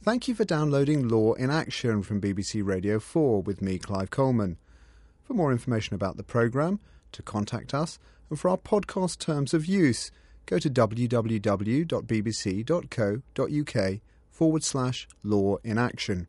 Thank you for downloading Law in Action from BBC Radio 4 with me, Clive Coleman. For more information about the programme, to contact us, and for our podcast terms of use, go to www.bbc.co.uk/Law in Action.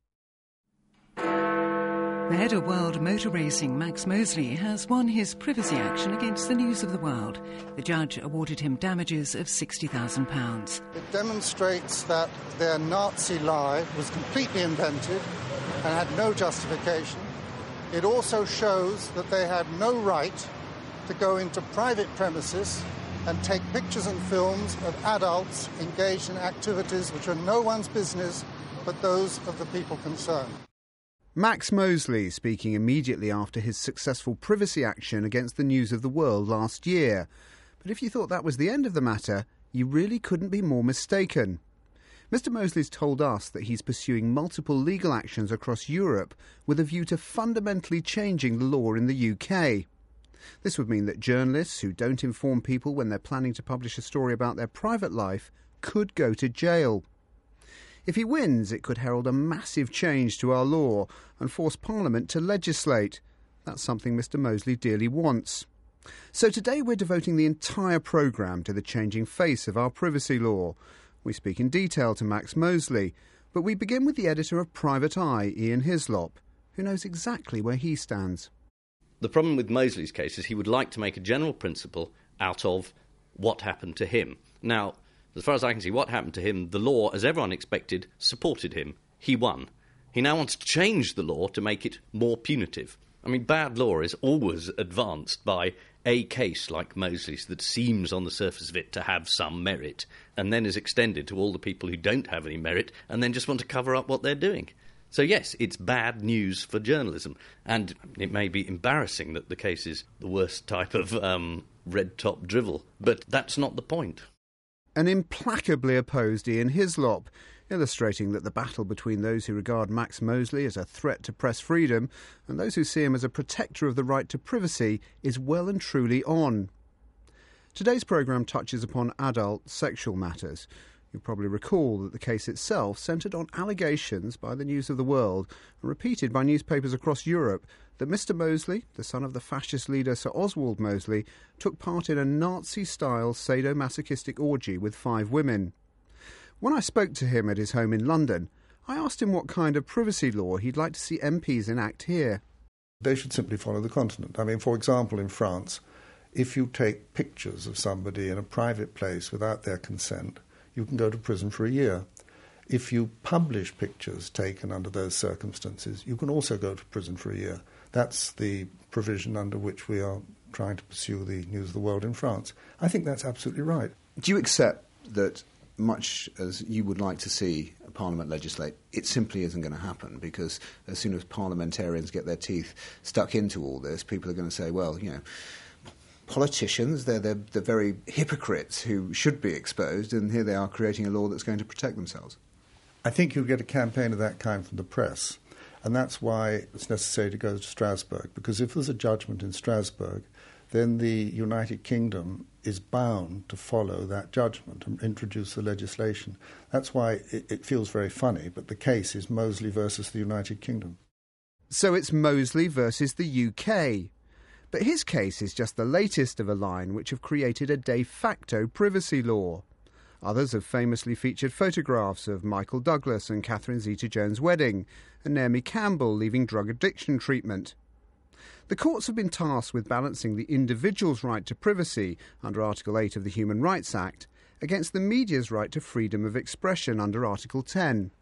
The head of World Motor Racing, Max Mosley, has won his privacy action against the News of the World. The judge awarded him damages of £60,000. It demonstrates that their Nazi lie was completely invented and had no justification. It also shows that they had no right to go into private premises and take pictures and films of adults engaged in activities which are no one's business but those of the people concerned. Max Mosley speaking immediately after his successful privacy action against the News of the World last year. But if you thought that was the end of the matter, you really couldn't be more mistaken. Mr. Mosley's told us that he's pursuing multiple legal actions across Europe with a view to fundamentally changing the law in the UK. This would mean that journalists who don't inform people when they're planning to publish a story about their private life could go to jail. If he wins, it could herald a massive change to our law and force Parliament to legislate. That's something Mr. Mosley dearly wants. So today we're devoting the entire programme to the changing face of our privacy law. We speak in detail to Max Mosley, but we begin with the editor of Private Eye, Ian Hislop, who knows exactly where he stands. The problem with Mosley's case is he would like to make a general principle out of what happened to him. Now, as far as I can see, what happened to him, the law, as everyone expected, supported him. He won. He now wants to change the law to make it more punitive. I mean, bad law is always advanced by a case like Mosley's that seems on the surface of it to have some merit, and then is extended to all the people who don't have any merit and then just want to cover up what they're doing. So yes, it's bad news for journalism, and it may be embarrassing that the case is the worst type of red-top drivel, but that's not the point. An implacably opposed Ian Hislop, illustrating that the battle between those who regard Max Mosley as a threat to press freedom and those who see him as a protector of the right to privacy is well and truly on. Today's programme touches upon adult sexual matters. You'll probably recall that the case itself centred on allegations by the News of the World and repeated by newspapers across Europe that Mr. Mosley, the son of the fascist leader Sir Oswald Mosley, took part in a Nazi-style sadomasochistic orgy with 5 women. When I spoke to him at his home in London, I asked him what kind of privacy law he'd like to see MPs enact here. They should simply follow the continent. I mean, for example, in France, if you take pictures of somebody in a private place without their consent, you can go to prison for a year. If you publish pictures taken under those circumstances, you can also go to prison for a year. That's the provision under which we are trying to pursue the News of the World in France. I think that's absolutely right. Do you accept that, much as you would like to see Parliament legislate, it simply isn't going to happen, because as soon as parliamentarians get their teeth stuck into all this, people are going to say, well, you know, politicians, they're the very hypocrites who should be exposed, and here they are creating a law that's going to protect themselves. I think you'll get a campaign of that kind from the press, and that's why it's necessary to go to Strasbourg, because if there's a judgment in Strasbourg, then the United Kingdom is bound to follow that judgment and introduce the legislation. That's why it feels very funny, but the case is Mosley versus the United Kingdom. So it's Mosley versus the UK. But his case is just the latest of a line which have created a de facto privacy law. Others have famously featured photographs of Michael Douglas and Catherine Zeta-Jones' wedding, and Naomi Campbell leaving drug addiction treatment. The courts have been tasked with balancing the individual's right to privacy under Article 8 of the Human Rights Act against the media's right to freedom of expression under Article 10.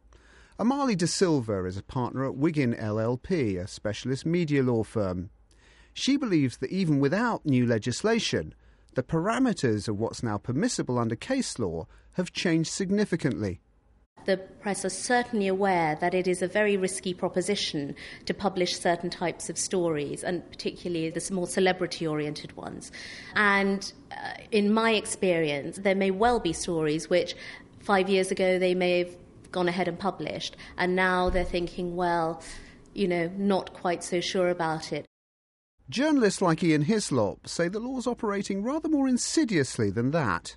Amali De Silva is a partner at Wiggin LLP, a specialist media law firm. She believes that even without new legislation, the parameters of what's now permissible under case law have changed significantly. The press are certainly aware that it is a very risky proposition to publish certain types of stories, and particularly the more celebrity-oriented ones. And in my experience, there may well be stories which 5 years ago they may have gone ahead and published, and now they're thinking, well, you know, not quite so sure about it. Journalists like Ian Hislop say the law's operating rather more insidiously than that.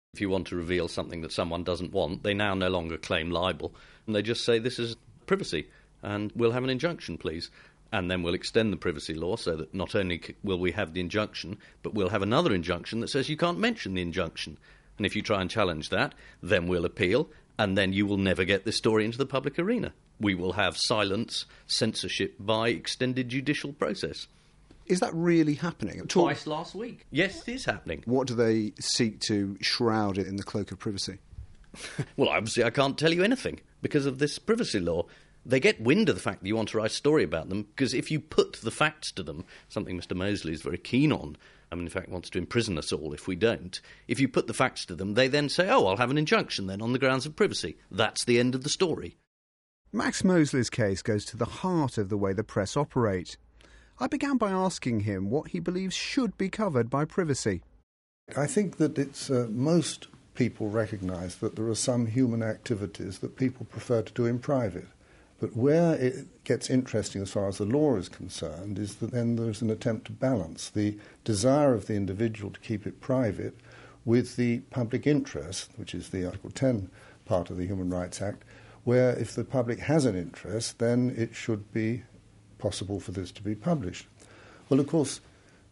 If you want to reveal something that someone doesn't want, they now no longer claim libel, and they just say this is privacy, and we'll have an injunction, please. And then we'll extend the privacy law so that not only will we have the injunction, but we'll have another injunction that says you can't mention the injunction. And if you try and challenge that, then we'll appeal, and then you will never get this story into the public arena. We will have silence, censorship by extended judicial process. Is that really happening? Twice last week. Yes, it is happening. What do they seek to shroud it in the cloak of privacy? Well, obviously I can't tell you anything because of this privacy law. They get wind of the fact that you want to write a story about them, because if you put the facts to them, something Mr Mosley is very keen on, in fact wants to imprison us all if we don't, if you put the facts to them, they then say, oh, I'll have an injunction then on the grounds of privacy. That's the end of the story. Max Mosley's case goes to the heart of the way the press operate. I began by asking him what he believes should be covered by privacy. I think that it's most people recognise that there are some human activities that people prefer to do in private. But where it gets interesting as far as the law is concerned is that then there's an attempt to balance the desire of the individual to keep it private with the public interest, which is the Article 10 part of the Human Rights Act, where if the public has an interest, then it should be possible for this to be published. Well, of course,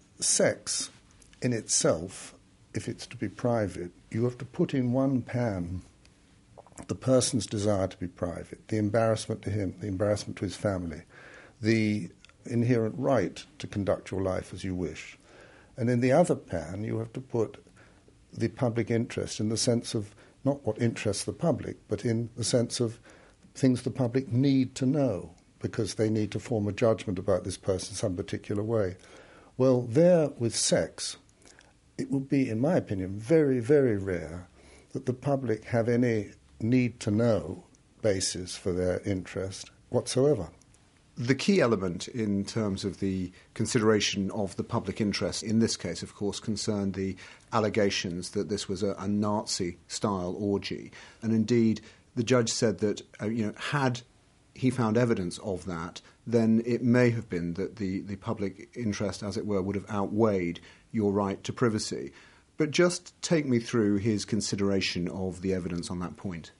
sex in itself, if it's to be private, you have to put in one pan the person's desire to be private, the embarrassment to him, the embarrassment to his family, the inherent right to conduct your life as you wish. And in the other pan, you have to put the public interest in the sense of not what interests the public, but in the sense of things the public need to know because they need to form a judgment about this person some particular way. Well, there with sex, it would be, in my opinion, very, very rare that the public have any need-to-know basis for their interest whatsoever. The key element in terms of the consideration of the public interest in this case, of course, concerned the allegations that this was a Nazi-style orgy. And indeed, the judge said that, had he found evidence of that, then it may have been that the public interest, as it were, would have outweighed your right to privacy. But just take me through his consideration of the evidence on that point.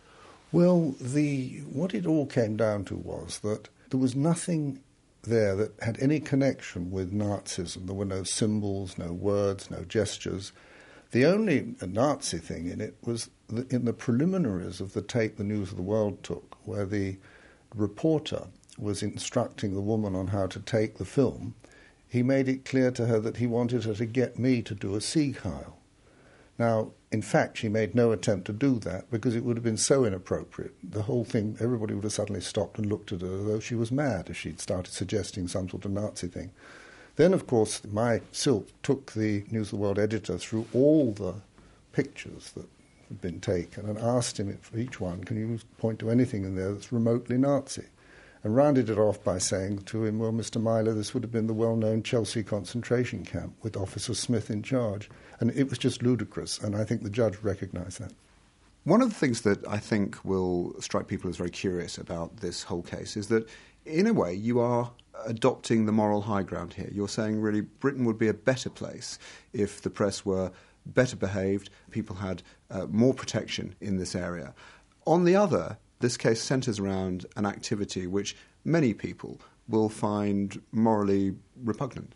Well, what it all came down to was that there was nothing there that had any connection with Nazism. There were no symbols, no words, no gestures. The only Nazi thing in it was in the preliminaries of the tape the News of the World took, where the reporter was instructing the woman on how to take the film. He made it clear to her that he wanted her to get me to do a Sieg Heil. Now, in fact, she made no attempt to do that because it would have been so inappropriate. The whole thing, everybody would have suddenly stopped and looked at her as though she was mad if she'd started suggesting some sort of Nazi thing. Then, of course, my Silk took the News of the World editor through all the pictures that had been taken and asked him for each one, can you point to anything in there that's remotely Nazi? And rounded it off by saying to him, well, Mr. Myler, this would have been the well-known Chelsea concentration camp with Officer Smith in charge. And it was just ludicrous, and I think the judge recognised that. One of the things that I think will strike people as very curious about this whole case is that, in a way, you are adopting the moral high ground here. You're saying, really, Britain would be a better place if the press were better behaved, people had more protection in this area. On the other, this case centres around an activity which many people will find morally repugnant.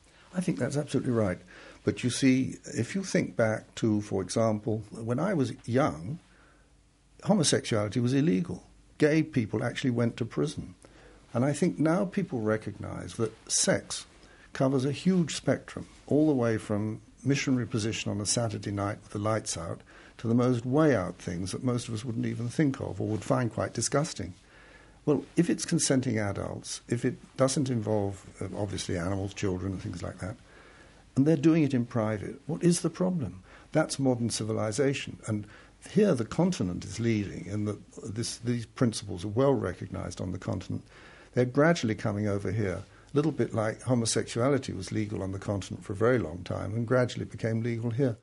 I think that's absolutely right. But you see, if you think back to, for example, when I was young, homosexuality was illegal. Gay people actually went to prison. And I think now people recognise that sex covers a huge spectrum, all the way from missionary position on a Saturday night with the lights out to the most way-out things that most of us wouldn't even think of or would find quite disgusting. Well, if it's consenting adults, if it doesn't involve, obviously, animals, children and things like that, and they're doing it in private, what is the problem? That's modern civilization. And here the continent is leading, and these principles are well recognised on the continent. They're gradually coming over here, a little bit like homosexuality was legal on the continent for a very long time and gradually became legal here.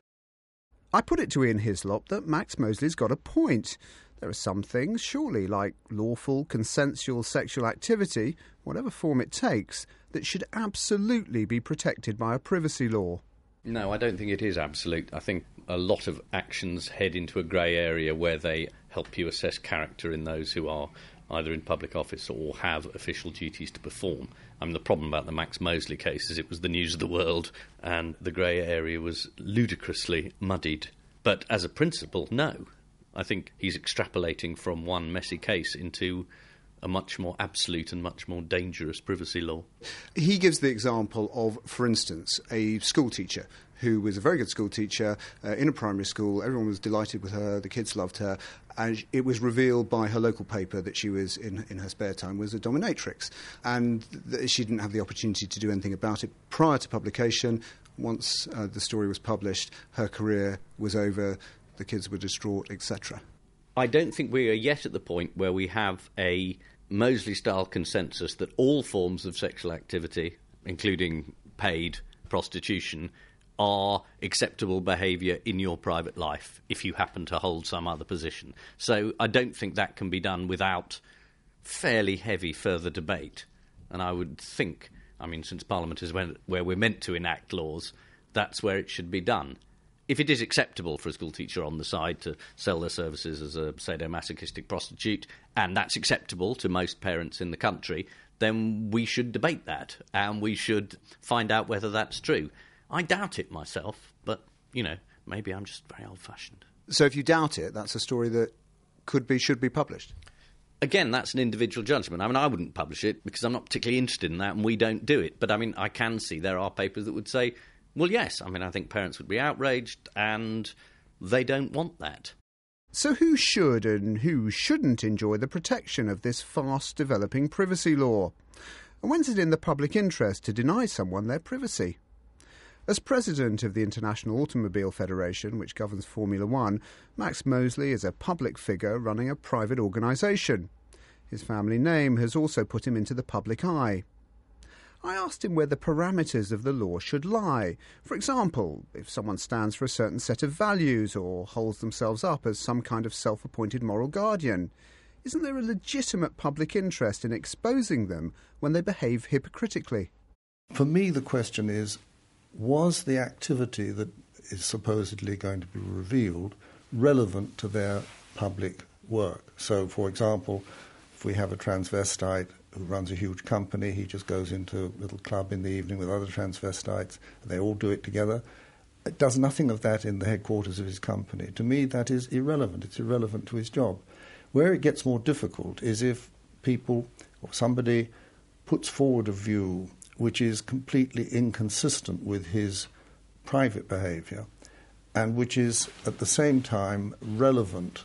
I put it to Ian Hislop that Max Mosley's got a point. There are some things, surely, like lawful, consensual sexual activity, whatever form it takes, that should absolutely be protected by a privacy law. No, I don't think it is absolute. I think a lot of actions head into a grey area where they help you assess character in those who are either in public office or have official duties to perform. I mean, the problem about the Max Mosley case is it was the news of the world and the grey area was ludicrously muddied. But as a principle, no. I think he's extrapolating from one messy case into a much more absolute and much more dangerous privacy law. He gives the example of, for instance, a school teacher who was a very good school teacher in a primary school. Everyone was delighted with her, the kids loved her, and it was revealed by her local paper that she was, in her spare time, was a dominatrix. And she didn't have the opportunity to do anything about it prior to publication. Once the story was published, her career was over, the kids were distraught, etc. I don't think we are yet at the point where we have a Mosley-style consensus that all forms of sexual activity, including paid prostitution, are acceptable behaviour in your private life if you happen to hold some other position. So I don't think that can be done without fairly heavy further debate. And I would think, I mean, since Parliament is where we're meant to enact laws, that's where it should be done. If it is acceptable for a school teacher on the side to sell their services as a sadomasochistic prostitute, and that's acceptable to most parents in the country, then we should debate that, and we should find out whether that's true. I doubt it myself, but, maybe I'm just very old-fashioned. So if you doubt it, that's a story that should be published? Again, that's an individual judgment. I mean, I wouldn't publish it because I'm not particularly interested in that, and we don't do it. But, I mean, I can see there are papers that would say, well, yes, I mean, I think parents would be outraged, and they don't want that. So who should and who shouldn't enjoy the protection of this fast-developing privacy law? And when's it in the public interest to deny someone their privacy? As president of the International Automobile Federation, which governs Formula One, Max Mosley is a public figure running a private organisation. His family name has also put him into the public eye. I asked him where the parameters of the law should lie. For example, if someone stands for a certain set of values or holds themselves up as some kind of self-appointed moral guardian. Isn't there a legitimate public interest in exposing them when they behave hypocritically? For me, the question is, was the activity that is supposedly going to be revealed relevant to their public work? So, for example, if we have a transvestite who runs a huge company, he just goes into a little club in the evening with other transvestites, and they all do it together. It does nothing of that in the headquarters of his company. To me, that is irrelevant. It's irrelevant to his job. Where it gets more difficult is if people or somebody puts forward a view which is completely inconsistent with his private behaviour and which is at the same time relevant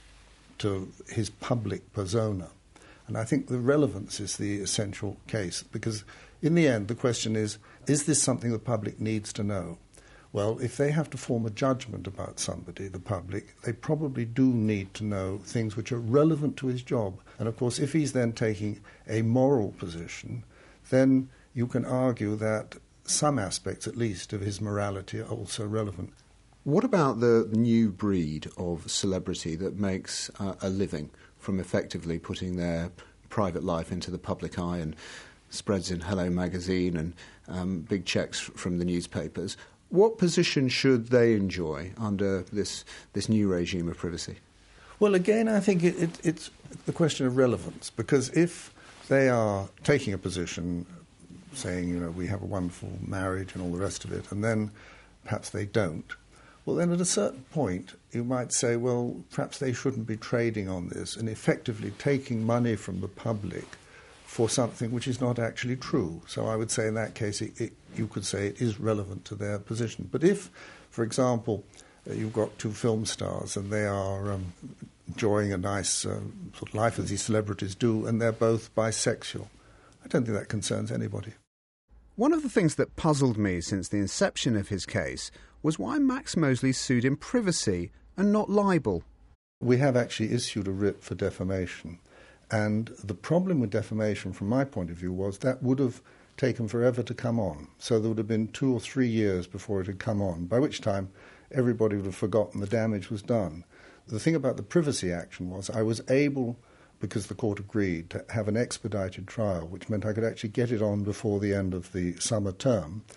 to his public persona. And I think the relevance is the essential case, because in the end the question is this something the public needs to know? Well, if they have to form a judgment about somebody, the public, they probably do need to know things which are relevant to his job. And of course, if he's then taking a moral position, then you can argue that some aspects, at least, of his morality are also relevant. What about the new breed of celebrity that makes a living from effectively putting their private life into the public eye and spreads in Hello magazine and big checks from the newspapers? What position should they enjoy under this new regime of privacy? Well, again, I think it's the question of relevance, because if they are taking a position saying, we have a wonderful marriage and all the rest of it, and then perhaps they don't, well, then at a certain point you might say, well, perhaps they shouldn't be trading on this and effectively taking money from the public for something which is not actually true. So I would say in that case you could say it is relevant to their position. But if, for example, you've got two film stars and they are enjoying a nice sort of life as these celebrities do, and they're both bisexual, I don't think that concerns anybody. One of the things that puzzled me since the inception of his case was why Max Mosley sued in privacy and not libel. We have actually issued a writ for defamation. And the problem with defamation, from my point of view, was that would have taken forever to come on. So there would have been 2 or 3 years before it had come on, by which time everybody would have forgotten the damage was done. The thing about the privacy action was I was able, because the court agreed, to have an expedited trial, which meant I could actually get it on before the end of the summer term.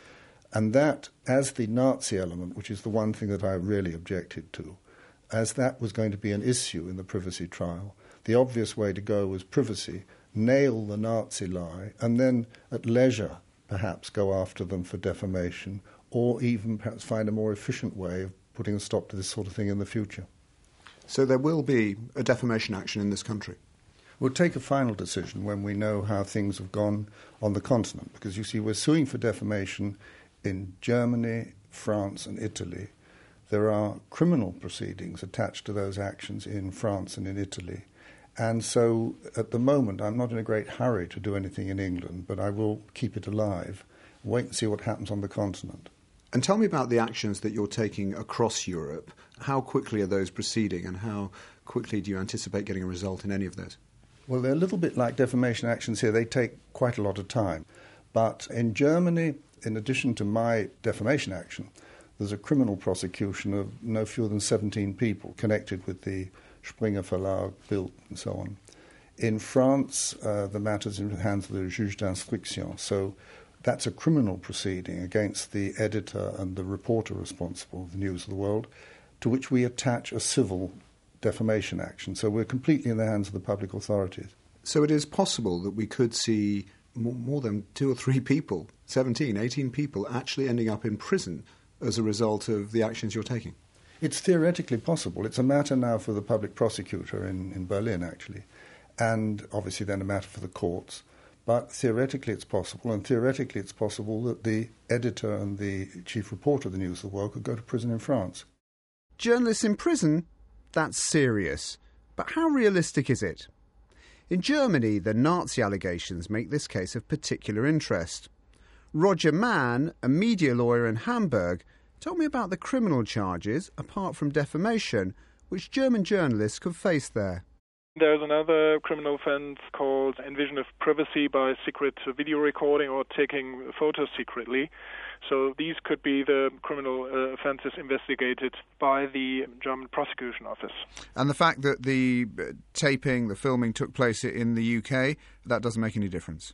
And that, as the Nazi element, which is the one thing that I really objected to, as that was going to be an issue in the privacy trial, the obvious way to go was privacy, nail the Nazi lie, and then at leisure perhaps go after them for defamation, or even perhaps find a more efficient way of putting a stop to this sort of thing in the future. So there will be a defamation action in this country? We'll take a final decision when we know how things have gone on the continent, because you see we're suing for defamation in Germany, France and Italy. There are criminal proceedings attached to those actions in France and in Italy. And so at the moment I'm not in a great hurry to do anything in England, but I will keep it alive, wait and see what happens on the continent. And tell me about the actions that you're taking across Europe. How quickly are those proceeding, and how quickly do you anticipate getting a result in any of those? Well, they're a little bit like defamation actions here. They take quite a lot of time. But in Germany, in addition to my defamation action, there's a criminal prosecution of no fewer than 17 people connected with the Springer Verlag, Bild, and so on. In France, the matter's in the hands of the juge d'instruction. So that's a criminal proceeding against the editor and the reporter responsible for the News of the World, to which we attach a civil defamation action. So we're completely in the hands of the public authorities. So it is possible that we could see more than 2 or 3 people, 17, 18 people, actually ending up in prison as a result of the actions you're taking? It's theoretically possible. It's a matter now for the public prosecutor in Berlin, actually, and obviously then a matter for the courts. But theoretically it's possible, and theoretically it's possible that the editor and the chief reporter of the News of the World could go to prison in France. Journalists in prison? That's serious. But how realistic is it? In Germany, the Nazi allegations make this case of particular interest. Roger Mann, a media lawyer in Hamburg, told me about the criminal charges, apart from defamation, which German journalists could face there. There's another criminal offence called invasion of privacy by secret video recording or taking photos secretly. So these could be the criminal offences investigated by the German prosecution office. And the fact that the taping, the filming took place in the UK, that doesn't make any difference?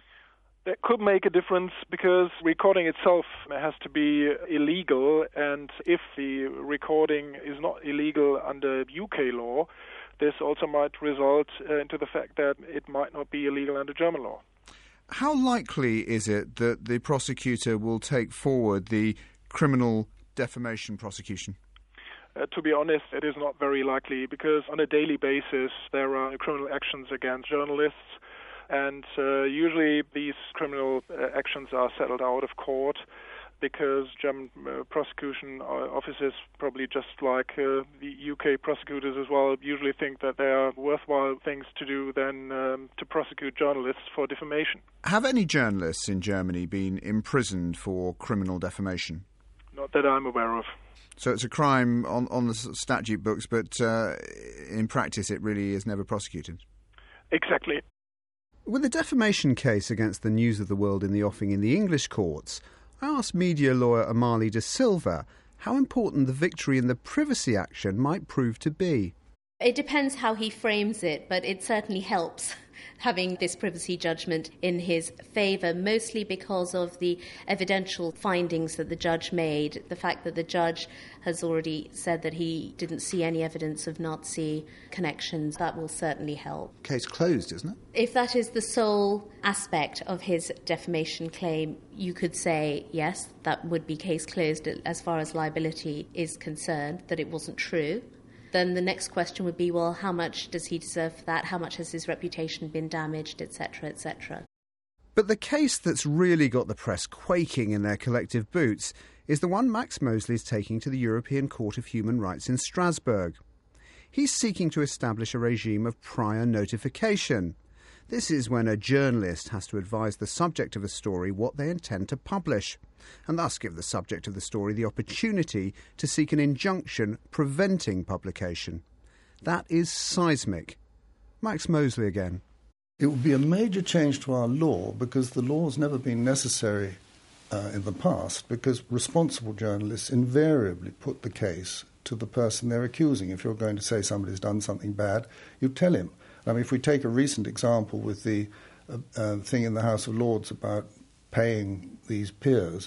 That could make a difference because recording itself has to be illegal, and if the recording is not illegal under UK law, this also might result into the fact that it might not be illegal under German law. How likely is it that the prosecutor will take forward the criminal defamation prosecution? To be honest, it is not very likely because on a daily basis there are criminal actions against journalists, and usually these criminal actions are settled out of court because German prosecution officers, probably just like the UK prosecutors as well, usually think that there are worthwhile things to do than to prosecute journalists for defamation. Have any journalists in Germany been imprisoned for criminal defamation? Not that I'm aware of. So it's a crime on the statute books, but in practice it really is never prosecuted? Exactly. With the defamation case against the News of the World in the offing in the English courts, I asked media lawyer Amali De Silva how important the victory in the privacy action might prove to be. It depends how he frames it, but it certainly helps having this privacy judgment in his favour, mostly because of the evidential findings that the judge made. The fact that the judge has already said that he didn't see any evidence of Nazi connections, that will certainly help. Case closed, isn't it? If that is the sole aspect of his defamation claim, you could say, yes, that would be case closed as far as liability is concerned, that it wasn't true. Then the next question would be, well, how much does he deserve for that? How much has his reputation been damaged, etc., etc.? But the case that's really got the press quaking in their collective boots is the one Max Mosley is taking to the European Court of Human Rights in Strasbourg. He's seeking to establish a regime of prior notification. This is when a journalist has to advise the subject of a story what they intend to publish, and thus give the subject of the story the opportunity to seek an injunction preventing publication. That is seismic. Max Mosley again. It would be a major change to our law because the law's never been necessary in the past, because responsible journalists invariably put the case to the person they're accusing. If you're going to say somebody's done something bad, you tell him. I mean, if we take a recent example with the thing in the House of Lords about paying these peers,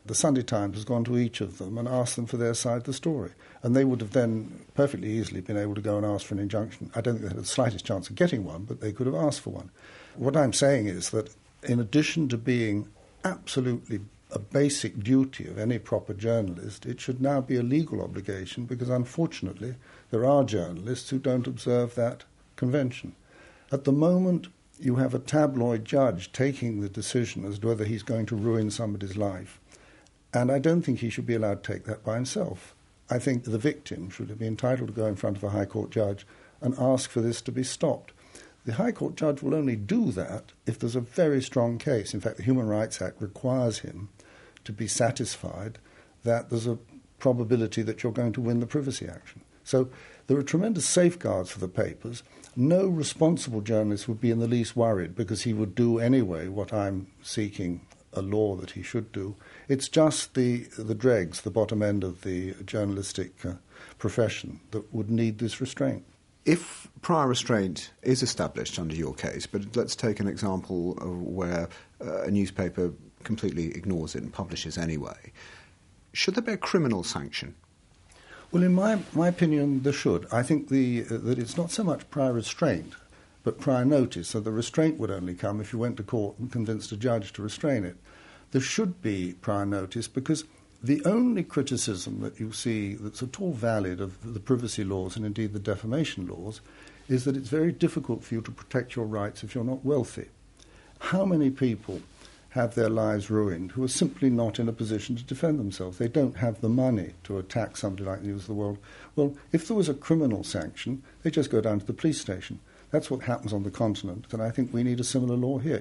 The Sunday Times has gone to each of them and asked them for their side of the story. And they would have then perfectly easily been able to go and ask for an injunction. I don't think they had the slightest chance of getting one, but they could have asked for one. What I'm saying is that in addition to being absolutely a basic duty of any proper journalist, it should now be a legal obligation, because unfortunately there are journalists who don't observe that convention. At the moment, you have a tabloid judge taking the decision as to whether he's going to ruin somebody's life. And I don't think he should be allowed to take that by himself. I think the victim should be entitled to go in front of a High Court judge and ask for this to be stopped. The High Court judge will only do that if there's a very strong case. In fact, the Human Rights Act requires him to be satisfied that there's a probability that you're going to win the privacy action. So there are tremendous safeguards for the papers. No responsible journalist would be in the least worried, because he would do anyway what I'm seeking a law that he should do. It's just the dregs, the bottom end of the journalistic profession, that would need this restraint. If prior restraint is established under your case, but let's take an example of where a newspaper completely ignores it and publishes anyway, should there be a criminal sanction? Well, in my opinion, there should. I think that it's not so much prior restraint, but prior notice. So the restraint would only come if you went to court and convinced a judge to restrain it. There should be prior notice, because the only criticism that you see that's at all valid of the privacy laws and indeed the defamation laws is that it's very difficult for you to protect your rights if you're not wealthy. How many people have their lives ruined who are simply not in a position to defend themselves? They don't have the money to attack somebody like News of the World. Well, if there was a criminal sanction, they just go down to the police station. That's what happens on the continent, and I think we need a similar law here.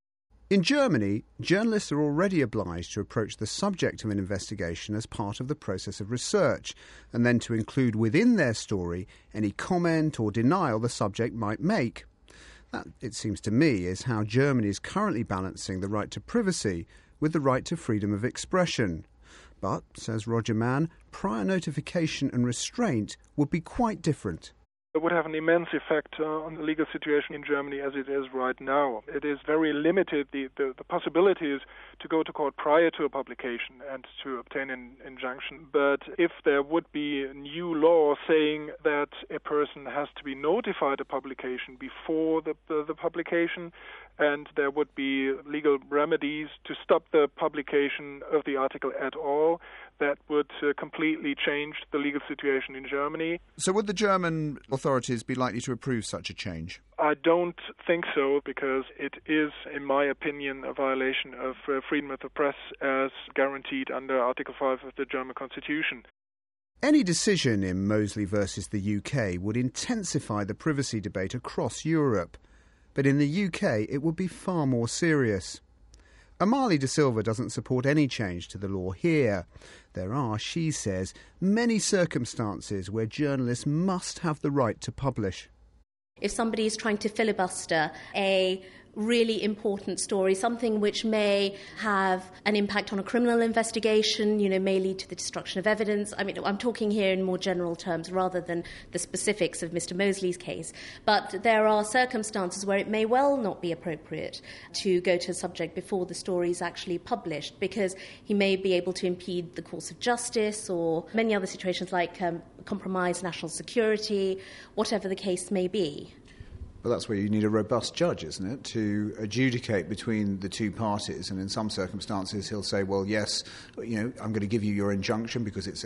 In Germany, journalists are already obliged to approach the subject of an investigation as part of the process of research, and then to include within their story any comment or denial the subject might make. That, it seems to me, is how Germany is currently balancing the right to privacy with the right to freedom of expression. But, says Roger Mann, prior notification and restraint would be quite different. It would have an immense effect on the legal situation in Germany as it is right now. It is very limited, the possibilities to go to court prior to a publication and to obtain an injunction. But if there would be a new law saying that a person has to be notified of publication before the publication, and there would be legal remedies to stop the publication of the article at all, that would completely change the legal situation in Germany. So would the German authorities be likely to approve such a change? I don't think so, because it is, in my opinion, a violation of freedom of the press as guaranteed under Article 5 of the German Constitution. Any decision in Mosley versus the UK would intensify the privacy debate across Europe. But in the UK, it would be far more serious. Amali De Silva doesn't support any change to the law here. There are, she says, many circumstances where journalists must have the right to publish. If somebody is trying to filibuster a really important story, something which may have an impact on a criminal investigation, may lead to the destruction of evidence. I mean, I'm talking here in more general terms rather than the specifics of Mr. Mosley's case. But there are circumstances where it may well not be appropriate to go to a subject before the story is actually published, because he may be able to impede the course of justice, or many other situations like compromise national security, whatever the case may be. But that's where you need a robust judge, isn't it, to adjudicate between the two parties. And in some circumstances, he'll say, well, yes, I'm going to give you your injunction because it's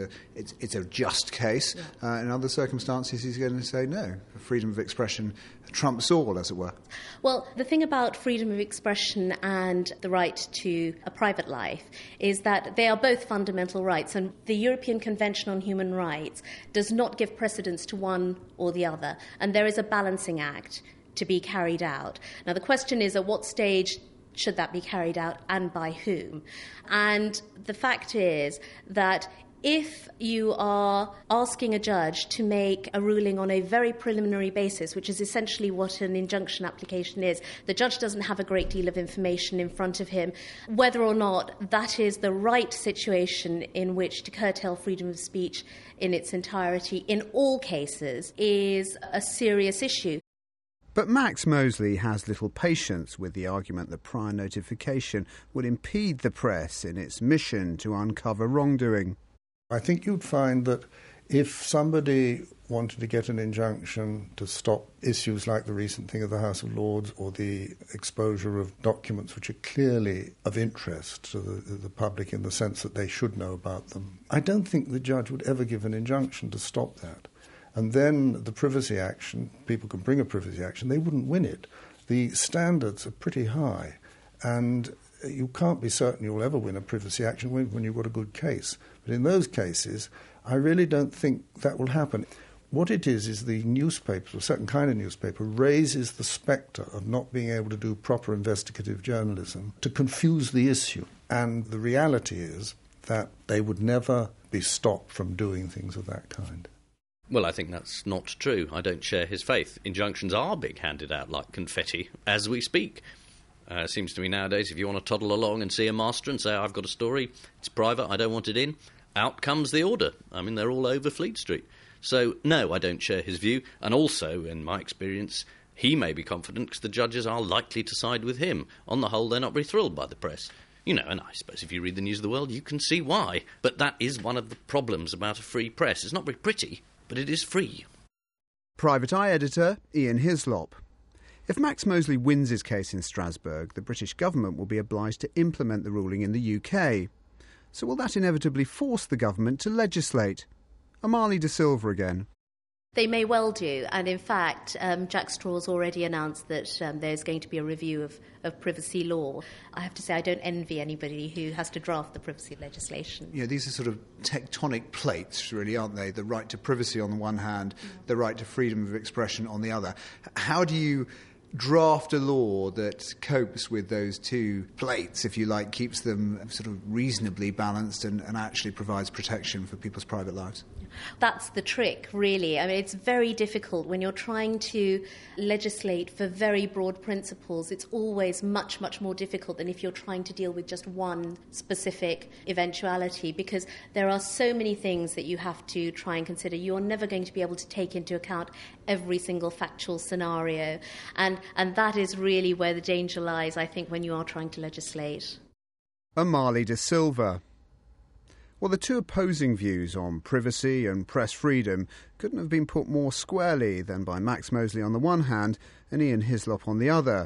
a just case. Yeah. In other circumstances, he's going to say, no, freedom of expression trumps all, as it were. Well, the thing about freedom of expression and the right to a private life is that they are both fundamental rights, and the European Convention on Human Rights does not give precedence to one or the other, and there is a balancing act to be carried out. Now, the question is, at what stage should that be carried out and by whom? And the fact is that if you are asking a judge to make a ruling on a very preliminary basis, which is essentially what an injunction application is, the judge doesn't have a great deal of information in front of him. Whether or not that is the right situation in which to curtail freedom of speech in its entirety in all cases is a serious issue. But Max Mosley has little patience with the argument that prior notification would impede the press in its mission to uncover wrongdoing. I think you'd find that if somebody wanted to get an injunction to stop issues like the recent thing of the House of Lords or the exposure of documents which are clearly of interest to the public in the sense that they should know about them, I don't think the judge would ever give an injunction to stop that. And then the privacy action, people can bring a privacy action, they wouldn't win it. The standards are pretty high, and you can't be certain you'll ever win a privacy action when you've got a good case. But in those cases, I really don't think that will happen. What it is the newspapers, a certain kind of newspaper, raises the spectre of not being able to do proper investigative journalism to confuse the issue. And the reality is that they would never be stopped from doing things of that kind. Well, I think that's not true. I don't share his faith. Injunctions are being handed out like confetti as we speak. It seems to me nowadays if you want to toddle along and see a master and say, I've got a story, it's private, I don't want it in, out comes the order. I mean, they're all over Fleet Street. So, no, I don't share his view. And also, in my experience, he may be confident because the judges are likely to side with him. On the whole, they're not very thrilled by the press. You know, and I suppose if you read the News of the World, you can see why. But that is one of the problems about a free press. It's not very pretty, but it is free. Private Eye editor Ian Hislop. If Max Mosley wins his case in Strasbourg, the British government will be obliged to implement the ruling in the UK. So will that inevitably force the government to legislate? Amali De Silva again. They may well do, and in fact, Jack Straw's already announced that there's going to be a review of privacy law. I have to say I don't envy anybody who has to draft the privacy legislation. Yeah, these are sort of tectonic plates, really, aren't they? The right to privacy on the one hand, the right to freedom of expression on the other. How do you draft a law that copes with those two plates, if you like, keeps them sort of reasonably balanced and actually provides protection for people's private lives? That's the trick, really. I mean, it's very difficult when you're trying to legislate for very broad principles. It's always much, much more difficult than if you're trying to deal with just one specific eventuality, because there are so many things that you have to try and consider. You're never going to be able to take into account every single factual scenario. And that is really where the danger lies, I think, when you are trying to legislate. Amali De Silva. Well, the two opposing views on privacy and press freedom couldn't have been put more squarely than by Max Mosley on the one hand and Ian Hislop on the other.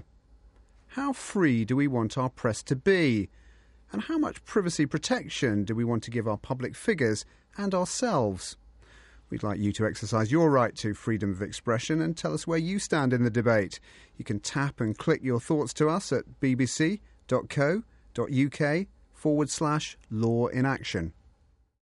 How free do we want our press to be? And how much privacy protection do we want to give our public figures and ourselves? We'd like you to exercise your right to freedom of expression and tell us where you stand in the debate. You can tap and click your thoughts to us at bbc.co.uk/law in action.